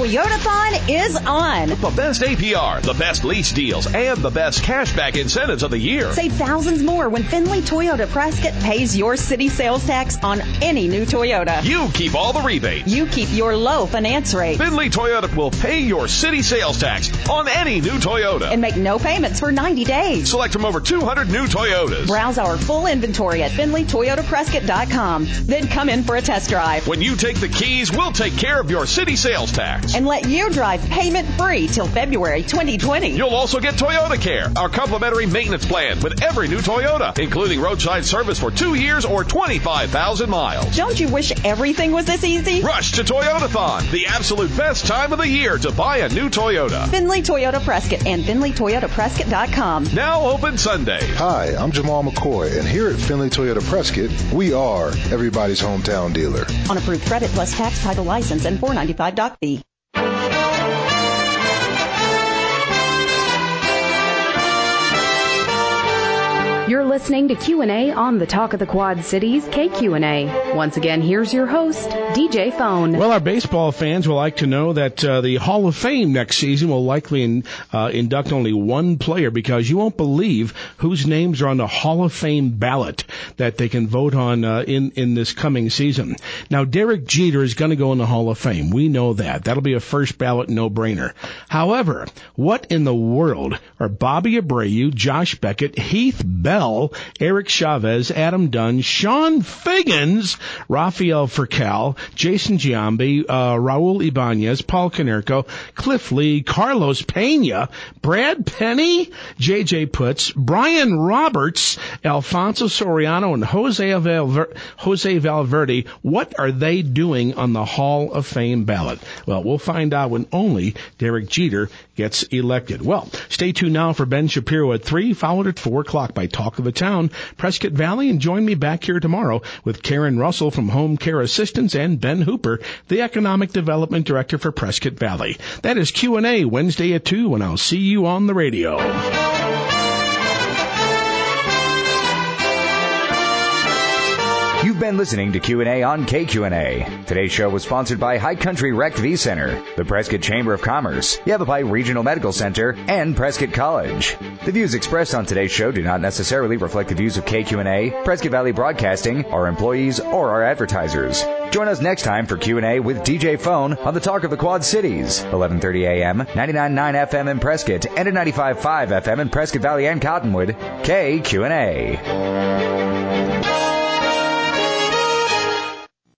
Toyotathon is on. The best A P R, the best lease deals, and the best cashback incentives of the year. Save thousands more when Finley Toyota Prescott pays your city sales tax on any new Toyota. You keep all the rebates. You keep your low finance rate. Finley Toyota will pay your city sales tax on any new Toyota. And make no payments for ninety days. Select from over two hundred new Toyotas. Browse our full inventory at finley toyota prescott dot com. Then come in for a test drive. When you take the keys, we'll take care of your city sales tax. And let you drive payment-free till February twenty twenty. You'll also get Toyota Care, our complimentary maintenance plan with every new Toyota, including roadside service for two years or twenty-five thousand miles. Don't you wish everything was this easy? Rush to Toyotathon, the absolute best time of the year to buy a new Toyota. Finley Toyota Prescott and finley toyota prescott dot com. Now open Sunday. Hi, I'm Jamal McCoy, and here at Finley Toyota Prescott, we are everybody's hometown dealer. On approved credit plus tax, title, license, and four ninety-five doc fee. You're listening to Q and A on the Talk of the Quad Cities, K Q and A. Once again, here's your host, D J Phone. Well, our baseball fans will like to know that uh, the Hall of Fame next season will likely in, uh, induct only one player, because you won't believe whose names are on the Hall of Fame ballot that they can vote on uh, in, in this coming season. Now, Derek Jeter is going to go in the Hall of Fame. We know that. That'll be a first ballot no-brainer. However, what in the world are Bobby Abreu, Josh Beckett, Heath Bell, Eric Chavez, Adam Dunn, Sean Figgins, Rafael Furcal, Jason Giambi, uh, Raul Ibanez, Paul Konerko, Cliff Lee, Carlos Pena, Brad Penny, J J Putz, Brian Roberts, Alfonso Soriano, and Jose, Valver- Jose Valverde? What are they doing on the Hall of Fame ballot? Well, we'll find out when only Derek Jeter gets elected. Well, stay tuned now for Ben Shapiro at three, followed at four o'clock by Talk of the Town, Prescott Valley, and join me back here tomorrow with Karen Russell from Home Care Assistance and Ben Hooper, the Economic Development Director for Prescott Valley. That is Q and A Wednesday at two, and I'll see you on the radio. You've been listening to Q and A on K Q and A. Today's show was sponsored by High Country Rec V Center, the Prescott Chamber of Commerce, Yavapai Regional Medical Center, and Prescott College. The views expressed on today's show do not necessarily reflect the views of K Q and A, Prescott Valley Broadcasting, our employees, or our advertisers. Join us next time for Q and A with D J Phone on the Talk of the Quad Cities, eleven thirty a.m., ninety-nine point nine F M in Prescott, and at ninety-five point five F M in Prescott Valley and Cottonwood. K Q and A.